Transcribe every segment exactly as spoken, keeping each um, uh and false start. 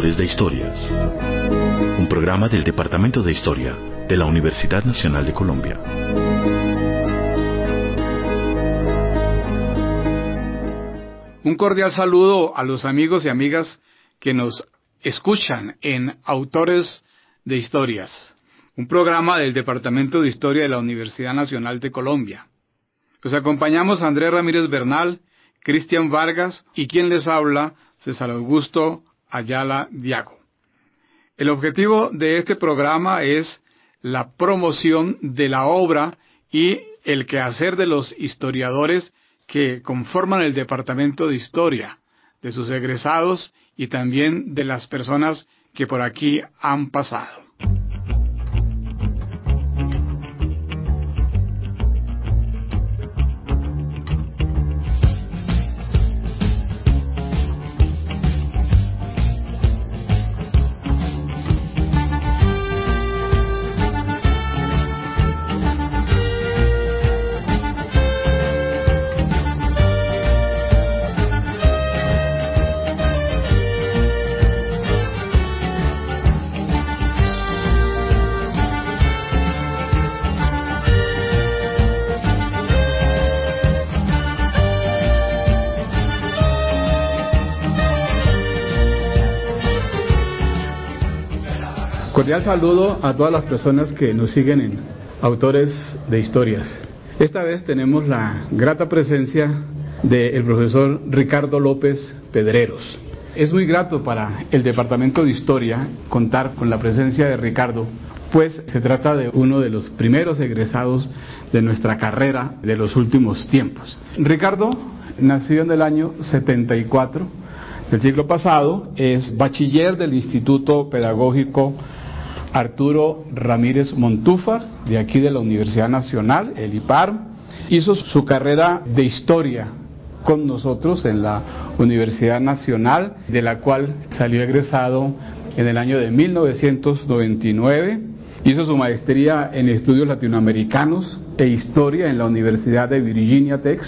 Autores de Historias, un programa del Departamento de Historia de la Universidad Nacional de Colombia. Un cordial saludo a los amigos y amigas que nos escuchan en Autores de Historias, un programa del Departamento de Historia de la Universidad Nacional de Colombia. Los acompañamos Andrés Ramírez Bernal, Cristian Vargas y quien les habla, César Augusto Ayala Diago. El objetivo de este programa es la promoción de la obra y el quehacer de los historiadores que conforman el Departamento de Historia, de sus egresados y también de las personas que por aquí han pasado. Cordial saludo a todas las personas que nos siguen en Autores de Historias. Esta vez tenemos la grata presencia del profesor Ricardo López Pedreros. Es muy grato para el Departamento de Historia contar con la presencia de Ricardo, pues se trata de uno de los primeros egresados de nuestra carrera de los últimos tiempos. Ricardo nació en el año setenta y cuatro del siglo pasado, es bachiller del Instituto Pedagógico Arturo Ramírez Montúfar, de aquí de la Universidad Nacional, el I P A R. Hizo su carrera de Historia con nosotros en la Universidad Nacional, de la cual salió egresado en el año de mil novecientos noventa y nueve. Hizo su maestría en Estudios Latinoamericanos e Historia en la Universidad de Virginia Tech,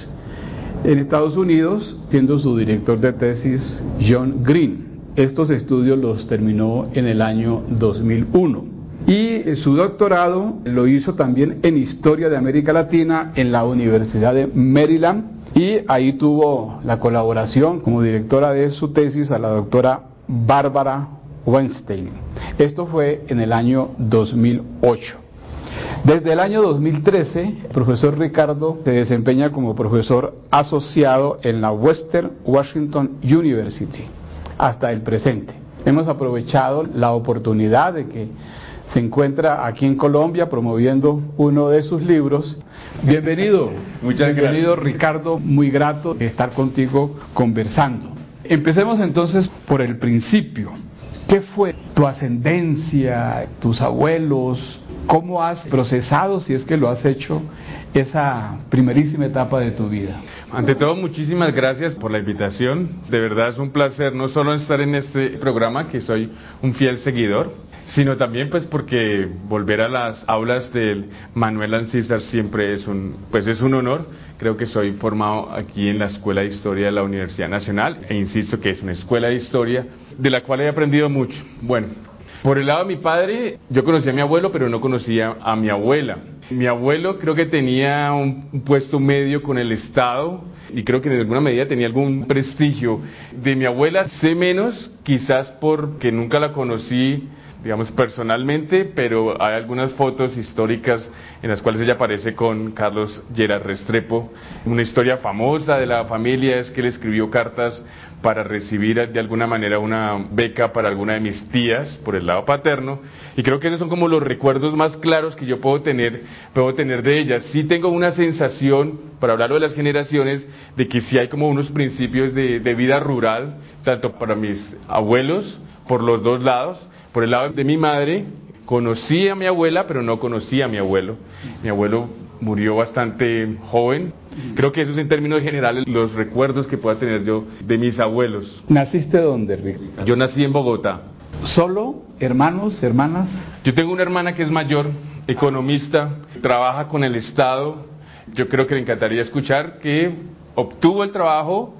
en Estados Unidos, siendo su director de tesis John Green. Estos estudios los terminó en el año dos mil uno. Y su doctorado lo hizo también en Historia de América Latina en la Universidad de Maryland. Y ahí tuvo la colaboración como directora de su tesis a la doctora Bárbara Weinstein. Esto fue en el año dos mil ocho. Desde el año dos mil trece, el profesor Ricardo se desempeña como profesor asociado en la Western Washington University hasta el presente. Hemos aprovechado la oportunidad de que se encuentra aquí en Colombia promoviendo uno de sus libros. Bienvenido. Muchas gracias. Bienvenido, Ricardo, muy grato de estar contigo conversando. Empecemos entonces por el principio. ¿Qué fue tu ascendencia, tus abuelos? ¿Cómo has procesado, si es que lo has hecho, esa primerísima etapa de tu vida? Ante todo, muchísimas gracias por la invitación. De verdad es un placer no solo estar en este programa, que soy un fiel seguidor, sino también pues porque volver a las aulas del Manuel Ancísar siempre es un, pues es un honor. Creo que soy formado aquí en la Escuela de Historia de la Universidad Nacional, e insisto que es una escuela de historia de la cual he aprendido mucho. Bueno, por el lado de mi padre, yo conocí a mi abuelo, pero no conocía a mi abuela. Mi abuelo creo que tenía un puesto medio con el Estado y creo que en alguna medida tenía algún prestigio. De mi abuela sé menos, quizás porque nunca la conocí, digamos, personalmente, pero hay algunas fotos históricas en las cuales ella aparece con Carlos Lleras Restrepo. Una historia famosa de la familia es que él escribió cartas para recibir de alguna manera una beca para alguna de mis tías por el lado paterno, y creo que esos son como los recuerdos más claros que yo puedo tener, puedo tener de ellas. Sí tengo una sensación, para hablarlo de las generaciones, de que sí hay como unos principios de, de vida rural, tanto para mis abuelos, por los dos lados. Por el lado de mi madre, conocí a mi abuela, pero no conocí a mi abuelo. Mi abuelo murió bastante joven. Creo que eso es en términos generales los recuerdos que pueda tener yo de mis abuelos. ¿Naciste dónde, Ricardo? Yo nací en Bogotá. ¿Solo? ¿Hermanos? ¿Hermanas? Yo tengo una hermana que es mayor, economista, trabaja con el Estado. Yo creo que le encantaría escuchar que obtuvo el trabajo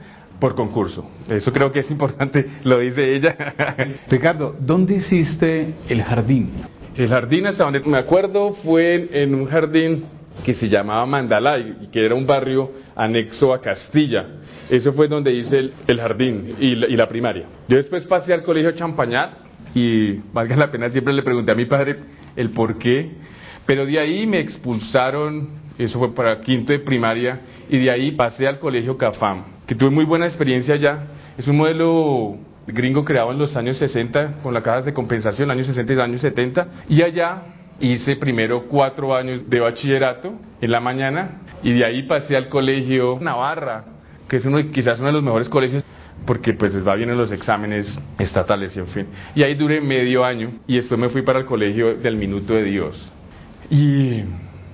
por concurso. Eso creo que es importante, lo dice ella. Ricardo, ¿dónde hiciste el jardín? El jardín, hasta donde me acuerdo, fue en, en un jardín que se llamaba Mandalay, y que era un barrio anexo a Castilla. Eso fue donde hice el, el jardín y la, y la primaria. Yo después pasé al colegio Champañat y, valga la pena, siempre le pregunté a mi padre el por qué, pero de ahí me expulsaron, eso fue para quinto de primaria, y de ahí pasé al colegio Cafam, que tuve muy buena experiencia allá. Es un modelo gringo creado en los años sesenta, con las cajas de compensación, años sesenta y años setenta, y allá hice primero cuatro años de bachillerato en la mañana, y de ahí pasé al colegio Navarra, que es uno, quizás uno de los mejores colegios, porque pues les va bien en los exámenes estatales y en fin. Y ahí duré medio año, y después me fui para el colegio del Minuto de Dios. Y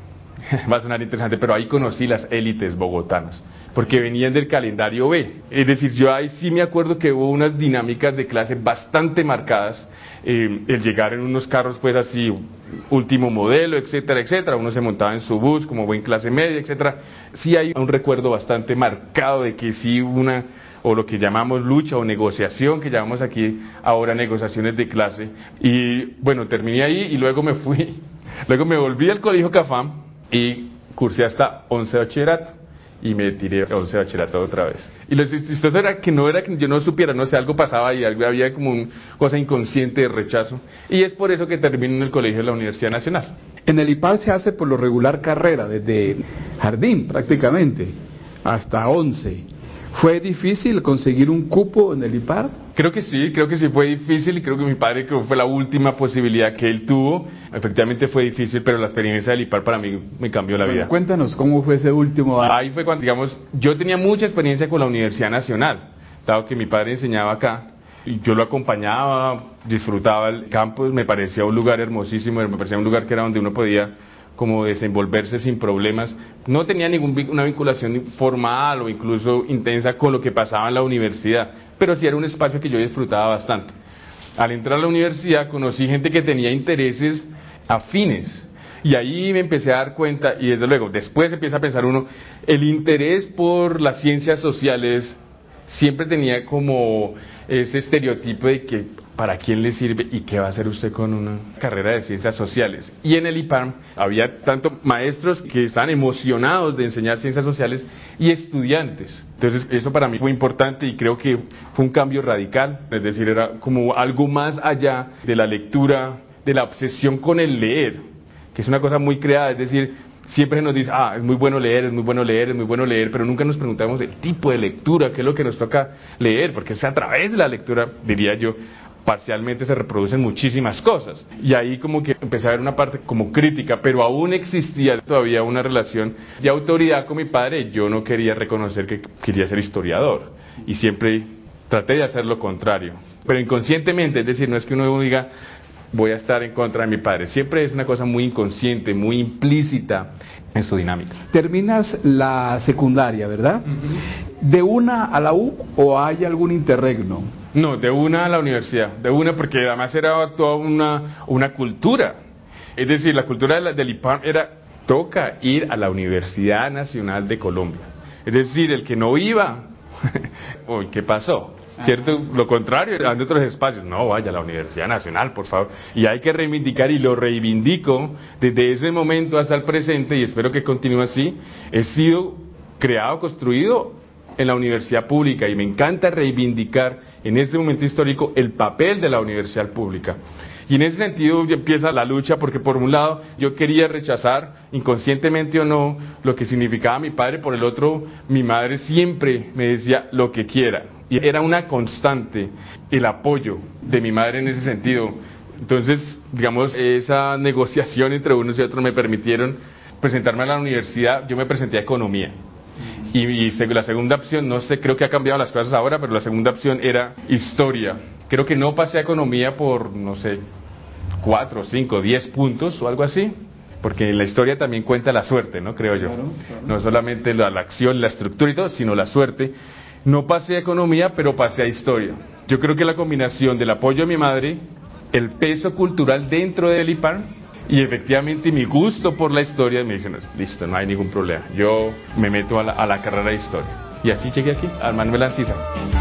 va a sonar interesante, pero ahí conocí las élites bogotanas, porque venían del calendario B. Es decir, yo ahí sí me acuerdo que hubo unas dinámicas de clase bastante marcadas, eh, el llegar en unos carros pues así, último modelo, etcétera, etcétera. Uno se montaba en su bus como buen clase media, etcétera. Sí hay un recuerdo bastante marcado de que sí hubo una, o lo que llamamos lucha o negociación, que llamamos aquí ahora negociaciones de clase. Y bueno, terminé ahí y luego me fui, luego me volví al colegio Cafam y cursé hasta once de bachillerato. Y me tiré a once de bachillerato otra vez. Y lo chistoso era que no era que yo no supiera, no sé, algo pasaba y algo, había como una cosa inconsciente de rechazo. Y es por eso que termino en el colegio de la Universidad Nacional. En el I P A R se hace por lo regular carrera, desde jardín prácticamente, hasta once. ¿Fue difícil conseguir un cupo en el I P A R? Creo que sí, creo que sí fue difícil, y creo que mi padre creo que fue la última posibilidad que él tuvo. Efectivamente fue difícil, pero la experiencia del I P A R para mí me cambió la vida. Bueno, cuéntanos, ¿cómo fue ese último año? Ahí fue cuando, digamos, yo tenía mucha experiencia con la Universidad Nacional, dado que mi padre enseñaba acá, y yo lo acompañaba, disfrutaba el campus, me parecía un lugar hermosísimo, me parecía un lugar que era donde uno podía como desenvolverse sin problemas. No tenía ninguna vinculación formal o incluso intensa con lo que pasaba en la universidad, pero sí era un espacio que yo disfrutaba bastante. Al entrar a la universidad conocí gente que tenía intereses afines, y ahí me empecé a dar cuenta, y desde luego, después empieza a pensar uno, el interés por las ciencias sociales siempre tenía como ese estereotipo de que ¿para quién le sirve y qué va a hacer usted con una carrera de ciencias sociales? Y en el I P A R había tanto maestros que estaban emocionados de enseñar ciencias sociales y estudiantes. Entonces eso para mí fue importante y creo que fue un cambio radical. Es decir, era como algo más allá de la lectura, de la obsesión con el leer, que es una cosa muy creada. Es decir, siempre nos dice, ah, es muy bueno leer, es muy bueno leer, es muy bueno leer, pero nunca nos preguntamos el tipo de lectura, qué es lo que nos toca leer, porque es a través de la lectura, diría yo, parcialmente se reproducen muchísimas cosas. Y ahí como que empecé a ver una parte como crítica, pero aún existía todavía una relación de autoridad con mi padre. Yo no quería reconocer que quería ser historiador, y siempre traté de hacer lo contrario, pero inconscientemente. Es decir, no es que uno diga voy a estar en contra de mi padre, siempre es una cosa muy inconsciente, muy implícita en su dinámica. Terminas la secundaria, ¿verdad? Uh-huh. ¿De una a la U o hay algún interregno? No, de una a la universidad, de una, porque además era toda una, una cultura. Es decir, la cultura de la, del I P A R era, toca ir a la Universidad Nacional de Colombia. Es decir, el que no iba, uy, ¿qué pasó? ¿Cierto? Lo contrario, en otros espacios, no, vaya a la Universidad Nacional, por favor. Y hay que reivindicar, y lo reivindico desde ese momento hasta el presente, y espero que continúe así. He sido creado, construido en la universidad pública, y me encanta reivindicar en este momento histórico el papel de la universidad pública. Y en ese sentido ya empieza la lucha, porque por un lado yo quería rechazar, inconscientemente o no, lo que significaba mi padre, por el otro mi madre siempre me decía lo que quiera, y era una constante el apoyo de mi madre en ese sentido. Entonces, digamos, esa negociación entre unos y otros me permitieron presentarme a la universidad. Yo me presenté a economía. Y, y la segunda opción, no sé, creo que ha cambiado las cosas ahora, pero la segunda opción era historia. Creo que no pasé a economía por, no sé, cuatro, cinco, diez puntos o algo así, porque en la historia también cuenta la suerte, ¿no? Creo yo. Claro, claro. No solamente la, la acción, la estructura y todo, sino la suerte. No pasé a economía, pero pasé a historia. Yo creo que la combinación del apoyo de mi madre, el peso cultural dentro del I P A R, y efectivamente mi gusto por la historia, me dicen, listo, no hay ningún problema, yo me meto a la, a la carrera de historia. Y así llegué aquí, al Manuel Ancisa.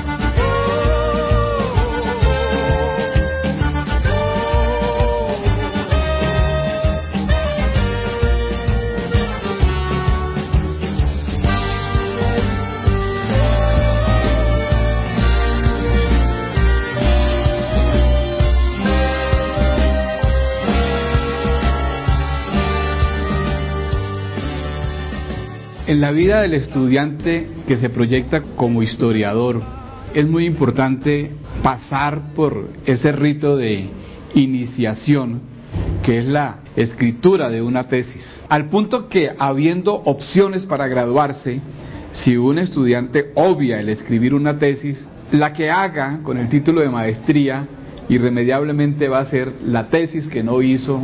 En la vida del estudiante que se proyecta como historiador, es muy importante pasar por ese rito de iniciación, que es la escritura de una tesis. Al punto que, habiendo opciones para graduarse, si un estudiante obvia el escribir una tesis, la que haga con el título de maestría irremediablemente va a ser la tesis que no hizo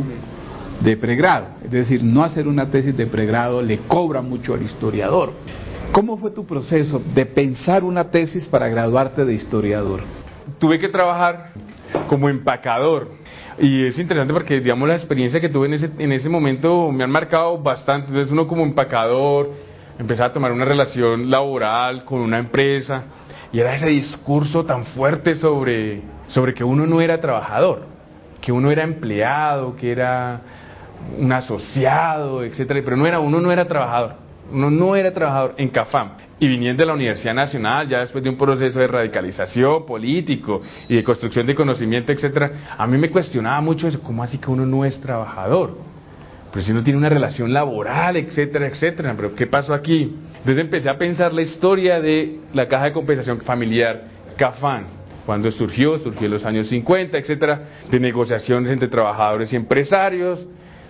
de pregrado. Es decir, no hacer una tesis de pregrado le cobra mucho al historiador. ¿Cómo fue tu proceso de pensar una tesis para graduarte de historiador? Tuve que trabajar como empacador, y es interesante porque, digamos, la experiencia que tuve en ese, en ese momento me han marcado bastante. Entonces uno como empacador empezaba a tomar una relación laboral con una empresa, y era ese discurso tan fuerte sobre, sobre que uno no era trabajador, que uno era empleado, que era un asociado, etcétera, pero no era, uno no era trabajador, uno no era trabajador en CAFAM. Y viniendo de la Universidad Nacional, ya después de un proceso de radicalización político y de construcción de conocimiento, etcétera, a mí me cuestionaba mucho eso. ¿Cómo así que uno no es trabajador? Pero si uno tiene una relación laboral, etcétera, etcétera, pero ¿qué pasó aquí? Entonces empecé a pensar la historia de la Caja de Compensación Familiar, CAFAM. Cuando surgió, surgió en los años cincuenta, etcétera, de negociaciones entre trabajadores y empresarios.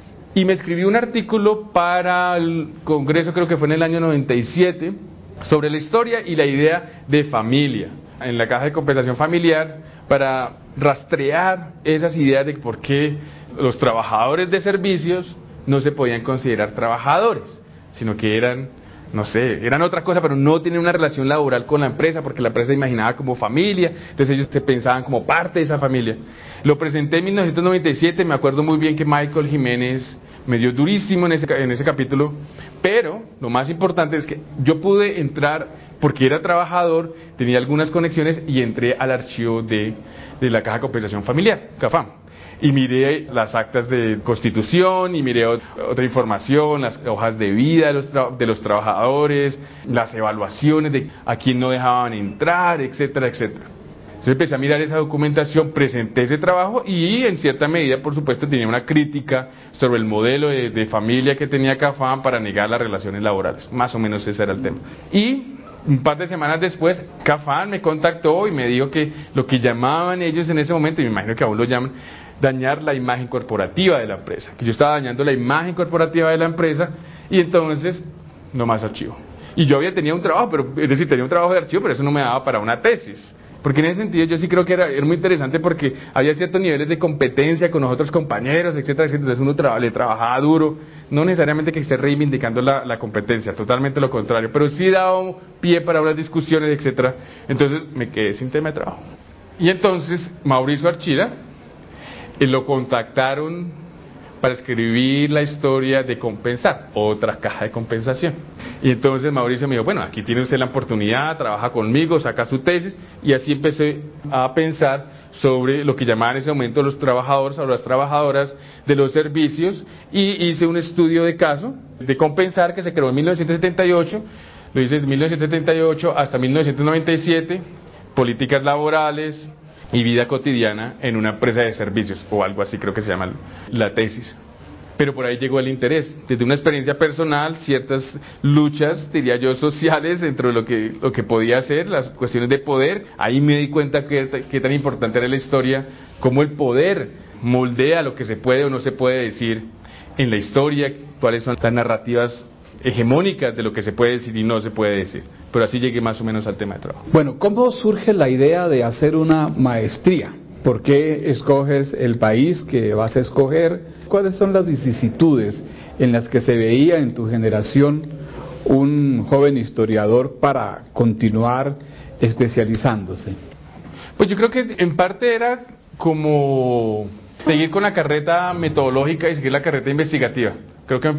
Y me escribí un artículo para el Congreso, creo que fue en el año noventa y siete, sobre la historia y la idea de familia en la Caja de Compensación Familiar, para rastrear esas ideas de por qué los trabajadores de servicios no se podían considerar trabajadores, sino que eran, no sé, eran otra cosa, pero no tenían una relación laboral con la empresa, porque la empresa se imaginaba como familia, entonces ellos se pensaban como parte de esa familia. Lo presenté en mil novecientos noventa y siete, me acuerdo muy bien que Michael Jiménez me dio durísimo en ese, en ese capítulo, pero lo más importante es que yo pude entrar, porque era trabajador, tenía algunas conexiones, y entré al archivo de, de la Caja de Compensación Familiar, CAFAM. Y miré las actas de constitución, y miré otra información, las hojas de vida de los, tra- de los trabajadores, las evaluaciones de a quién no dejaban entrar, etcétera, etcétera. Entonces empecé a mirar esa documentación, presenté ese trabajo, y en cierta medida, por supuesto, tenía una crítica sobre el modelo de, de familia que tenía CAFAM para negar las relaciones laborales. Más o menos ese era el tema. Y un par de semanas después, CAFAM me contactó y me dijo que lo que llamaban ellos en ese momento, y me imagino que aún lo llaman, dañar la imagen corporativa de la empresa, que yo estaba dañando la imagen corporativa de la empresa, y entonces no más archivo. Y yo había tenido un trabajo, pero es decir, tenía un trabajo de archivo, pero eso no me daba para una tesis. Porque en ese sentido yo sí creo que era, era muy interesante, porque había ciertos niveles de competencia con los otros compañeros, etcétera, etcétera. Entonces uno tra- le trabajaba duro, no necesariamente que esté reivindicando la, la competencia, totalmente lo contrario, pero sí daba pie para unas discusiones, etcétera. Entonces me quedé sin tema de trabajo. Y entonces Mauricio Archila, eh, lo contactaron para escribir la historia de Compensar, otra caja de compensación. Y entonces Mauricio me dijo, bueno, aquí tiene usted la oportunidad, trabaja conmigo, saca su tesis, y así empecé a pensar sobre lo que llamaban en ese momento los trabajadores o las trabajadoras de los servicios, y hice un estudio de caso de Compensar, que se creó en mil novecientos setenta y ocho, lo hice de mil novecientos setenta y ocho hasta mil novecientos noventa y siete, políticas laborales y vida cotidiana en una empresa de servicios, o algo así creo que se llama la tesis. Pero por ahí llegó el interés, desde una experiencia personal, ciertas luchas, diría yo, sociales, dentro de lo que, lo que podía hacer, las cuestiones de poder. Ahí me di cuenta que, que tan importante era la historia, cómo el poder moldea lo que se puede o no se puede decir en la historia, cuáles son las narrativas hegemónicas de lo que se puede decir y no se puede decir. Pero así llegué más o menos al tema de trabajo. Bueno, ¿cómo surge la idea de hacer una maestría? ¿Por qué escoges el país que vas a escoger? ¿Cuáles son las vicisitudes en las que se veía en tu generación un joven historiador para continuar especializándose? Pues yo creo que en parte era como seguir con la carreta metodológica y seguir la carreta investigativa. Creo que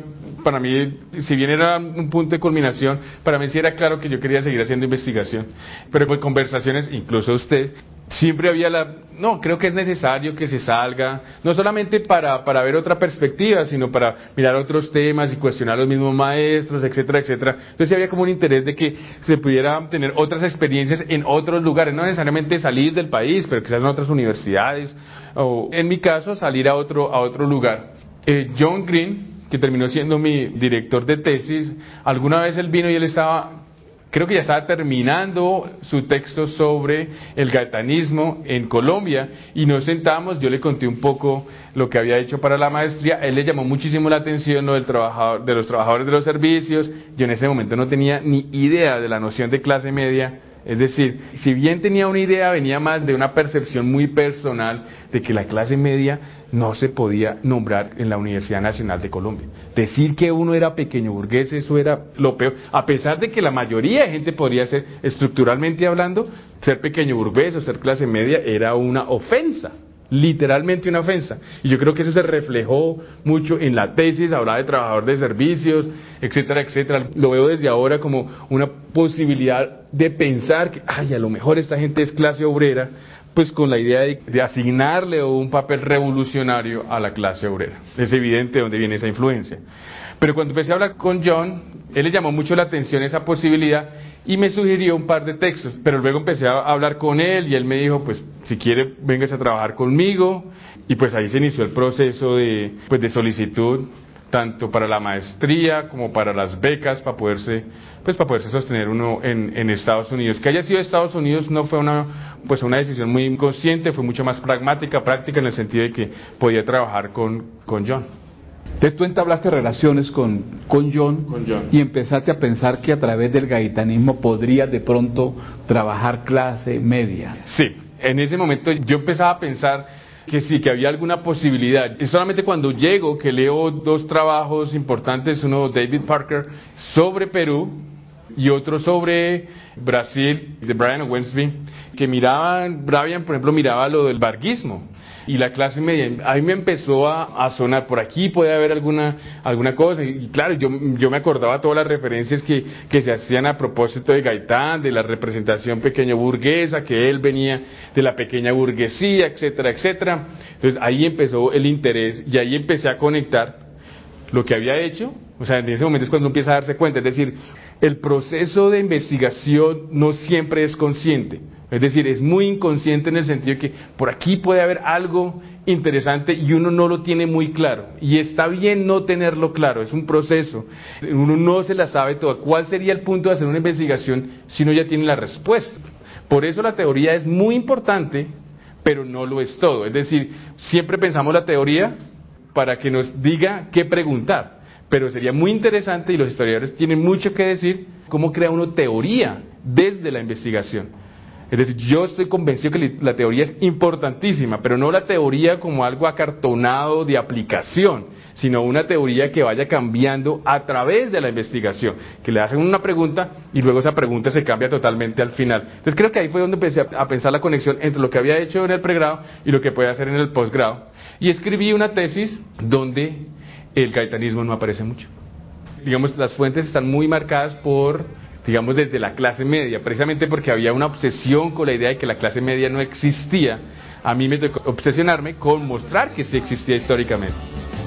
para mí, si bien era un punto de culminación, para mí sí era claro que yo quería seguir haciendo investigación. Pero por conversaciones, incluso usted, siempre había la, no, creo que es necesario que se salga, no solamente para, para ver otra perspectiva, sino para mirar otros temas y cuestionar a los mismos maestros, etcétera, etcétera. Entonces había como un interés de que se pudiera tener otras experiencias en otros lugares, no necesariamente salir del país, pero quizás en otras universidades, o en mi caso, salir a otro, a otro lugar. Eh, John Green, que terminó siendo mi director de tesis, alguna vez él vino y él estaba, creo que ya estaba terminando su texto sobre el gaetanismo en Colombia, y nos sentamos, yo le conté un poco lo que había hecho para la maestría, él le llamó muchísimo la atención lo del trabajador, de los trabajadores de los servicios. Yo en ese momento no tenía ni idea de la noción de clase media. Es decir, si bien tenía una idea, venía más de una percepción muy personal de que la clase media no se podía nombrar en la Universidad Nacional de Colombia. Decir que uno era pequeño burgués, eso era lo peor. A pesar de que la mayoría de gente podría ser, estructuralmente hablando, ser pequeño burgués o ser clase media era una ofensa. Literalmente una ofensa. Y yo creo que eso se reflejó mucho en la tesis, hablaba de trabajador de servicios, etcétera, etcétera. Lo veo desde ahora como una posibilidad de pensar que, ay, a lo mejor esta gente es clase obrera, pues con la idea de, de asignarle un papel revolucionario a la clase obrera. Es evidente de dónde viene esa influencia. Pero cuando empecé a hablar con John, él le llamó mucho la atención esa posibilidad y me sugirió un par de textos, pero luego empecé a hablar con él y él me dijo, pues, si quiere, véngase a trabajar conmigo, y pues ahí se inició el proceso de, pues, de solicitud, tanto para la maestría como para las becas, para poderse, pues, para poderse sostener uno en, en Estados Unidos. Que haya sido Estados Unidos no fue una, pues, una decisión muy inconsciente, fue mucho más pragmática, práctica, en el sentido de que podía trabajar con, con John. Entonces tú entablaste relaciones con, con, John, con John y empezaste a pensar que a través del gaetanismo podrías de pronto trabajar clase media. Sí, en ese momento yo empezaba a pensar que sí, que había alguna posibilidad. Y solamente cuando llego, que leo dos trabajos importantes, uno de David Parker sobre Perú y otro sobre Brasil, de Brian Owensby, que miraban, Brian por ejemplo miraba lo del varguismo y la clase media. A mí me empezó a, a sonar, por aquí puede haber alguna alguna cosa, y claro, yo, yo me acordaba todas las referencias que, que se hacían a propósito de Gaitán, de la representación pequeño burguesa, que él venía de la pequeña burguesía, etcétera, etcétera. Entonces ahí empezó el interés y ahí empecé a conectar lo que había hecho. O sea, en ese momento es cuando uno empieza a darse cuenta, es decir, el proceso de investigación no siempre es consciente. Es decir, es muy inconsciente en el sentido de que por aquí puede haber algo interesante y uno no lo tiene muy claro. Y está bien no tenerlo claro, es un proceso. Uno no se la sabe toda. ¿Cuál sería el punto de hacer una investigación si uno ya tiene la respuesta? Por eso la teoría es muy importante, pero no lo es todo. Es decir, siempre pensamos la teoría para que nos diga qué preguntar. Pero sería muy interesante, y los historiadores tienen mucho que decir, cómo crea uno teoría desde la investigación. Es decir, yo estoy convencido que la teoría es importantísima, pero no la teoría como algo acartonado de aplicación, sino una teoría que vaya cambiando a través de la investigación, que le hacen una pregunta y luego esa pregunta se cambia totalmente al final. Entonces creo que ahí fue donde empecé a pensar la conexión entre lo que había hecho en el pregrado y lo que puede hacer en el posgrado. Y escribí una tesis donde el gaetanismo no aparece mucho. Digamos, las fuentes están muy marcadas por, digamos, desde la clase media, precisamente porque había una obsesión con la idea de que la clase media no existía. A mí me tocó obsesionarme con mostrar que sí existía históricamente.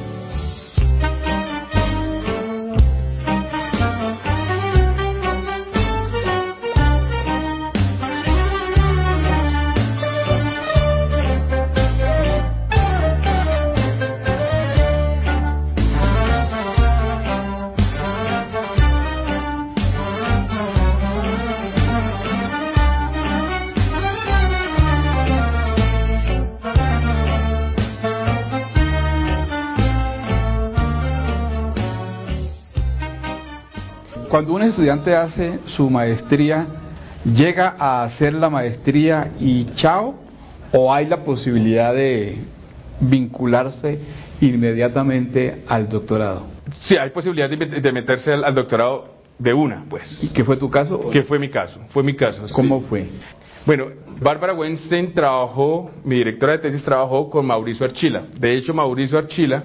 Cuando un estudiante hace su maestría, ¿llega a hacer la maestría y chao? ¿O hay la posibilidad de vincularse inmediatamente al doctorado? Sí, hay posibilidad de, de meterse al, al doctorado de una, pues. ¿Y qué fue tu caso? ¿Qué fue mi caso? Fue mi caso. ¿Cómo sí. fue? Bueno, Bárbara Weinstein trabajó, mi directora de tesis trabajó con Mauricio Archila. De hecho, Mauricio Archila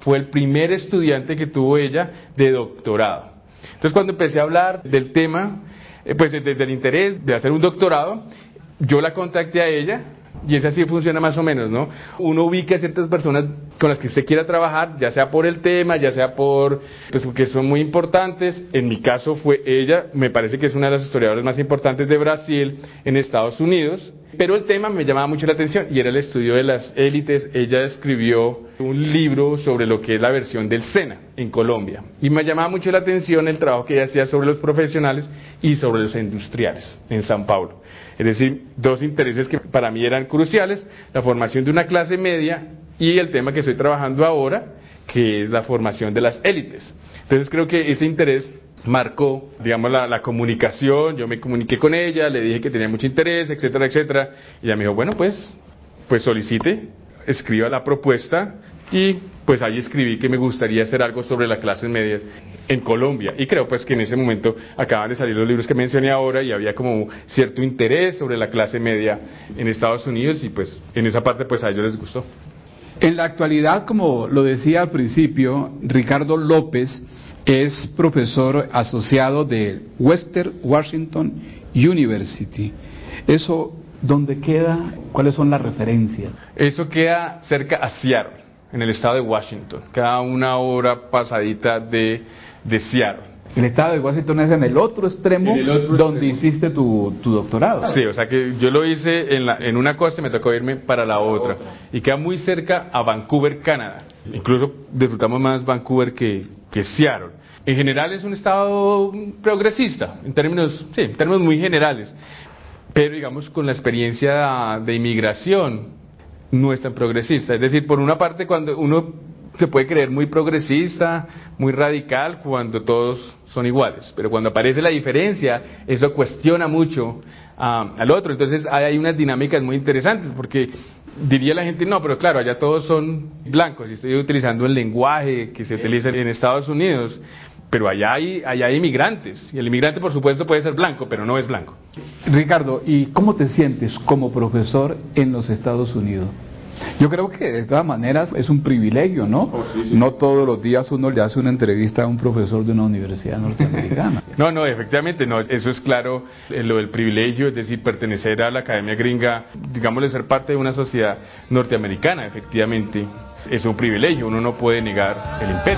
fue el primer estudiante que tuvo ella de doctorado. Entonces cuando empecé a hablar del tema, eh, pues desde el interés de hacer un doctorado, yo la contacté a ella. Y es así funciona más o menos, ¿no? Uno ubica a ciertas personas con las que usted quiera trabajar, ya sea por el tema, ya sea por, pues porque son muy importantes. En mi caso fue ella, me parece que es una de las historiadoras más importantes de Brasil en Estados Unidos. Pero el tema me llamaba mucho la atención y era el estudio de las élites. Ella escribió un libro sobre lo que es la versión del SENA en Colombia. Y me llamaba mucho la atención el trabajo que ella hacía sobre los profesionales y sobre los industriales en São Paulo. Es decir, dos intereses que para mí eran cruciales, la formación de una clase media y el tema que estoy trabajando ahora, que es la formación de las élites. Entonces creo que ese interés marcó, digamos, la, la comunicación. Yo me comuniqué con ella, le dije que tenía mucho interés, etcétera, etcétera. Y ella me dijo, bueno, pues, pues solicite, escriba la propuesta y pues ahí escribí que me gustaría hacer algo sobre las clases medias en Colombia. Y creo pues que en ese momento acaban de salir los libros que mencioné ahora y había como cierto interés sobre la clase media en Estados Unidos y pues en esa parte pues a ellos les gustó. En la actualidad, como lo decía al principio, Ricardo López es profesor asociado de Western Washington University. ¿Eso dónde queda? ¿Cuáles son las referencias? Eso queda cerca a Seattle, en el estado de Washington. Queda una hora pasadita de, de Seattle. El estado de Washington es en el otro extremo en el otro donde extremo. hiciste tu, tu doctorado. Sí, o sea que yo lo hice en, la, en una costa y me tocó irme para la otra. Y queda muy cerca a Vancouver, Canadá. Incluso disfrutamos más Vancouver que, que Seattle. En general es un estado progresista, en términos, sí, en términos muy generales. Pero digamos con la experiencia de inmigración no es tan progresista. Es decir, por una parte cuando uno se puede creer muy progresista, muy radical cuando todos son iguales, pero cuando aparece la diferencia, eso cuestiona mucho um, al otro. Entonces hay unas dinámicas muy interesantes, porque diría la gente, no, pero claro, allá todos son blancos, y estoy utilizando el lenguaje que se utiliza en Estados Unidos, pero allá hay, allá hay inmigrantes, y el inmigrante por supuesto puede ser blanco, pero no es blanco. Ricardo, ¿y cómo te sientes como profesor en los Estados Unidos? Yo creo que de todas maneras es un privilegio, ¿no? Oh, sí, sí. No todos los días uno le hace una entrevista a un profesor de una universidad norteamericana. No, no, efectivamente, no, eso es claro, eh, lo del privilegio, es decir, pertenecer a la academia gringa, digámosle ser parte de una sociedad norteamericana, efectivamente, es un privilegio, uno no puede negar el imperio.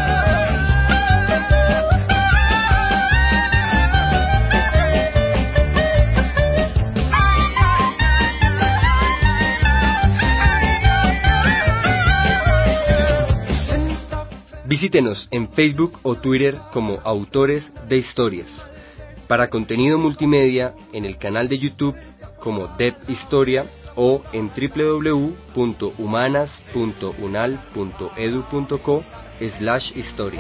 Visítenos en Facebook o Twitter como Autores de Historias. Para contenido multimedia, en el canal de YouTube como D E P Historia o en w w w punto humanas punto unal punto edu punto co slash historia.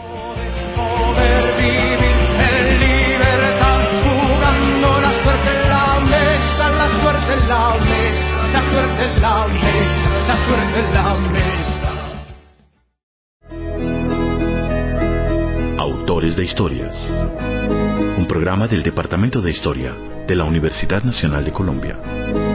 Autores de Historias, un programa del Departamento de Historia de la Universidad Nacional de Colombia.